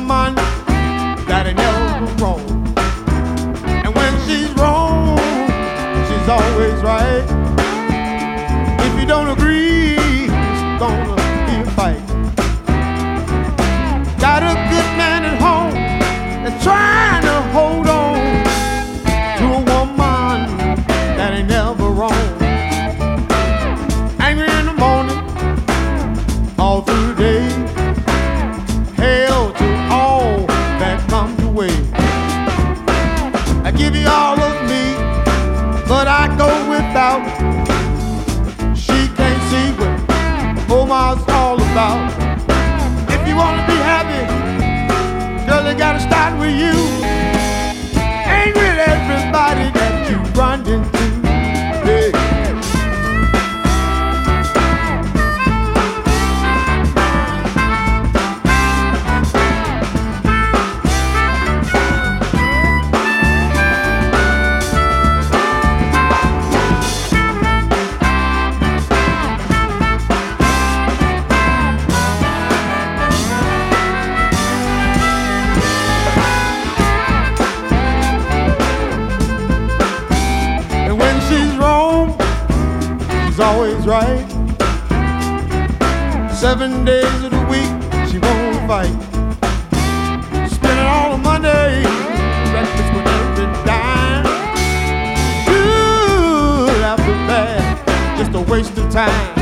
woman that ain't never wrong. And when she's wrong, she's always right. If you don't agree, it's gonna be a fight. Got a good man at home that's trying to hold on to a woman that ain't never wrong. Angry in the morning, all through the day. Hail to all that comes your way. I give you all of me, but I go without. She can't see what Omar's all about. If you wanna be happy, girl, it gotta start with you. Ain't with everybody that you run into. Hey. She's always right. 7 days of the week she won't fight. Spending all the money, breakfast with every dime. Good after bad, just a waste of time.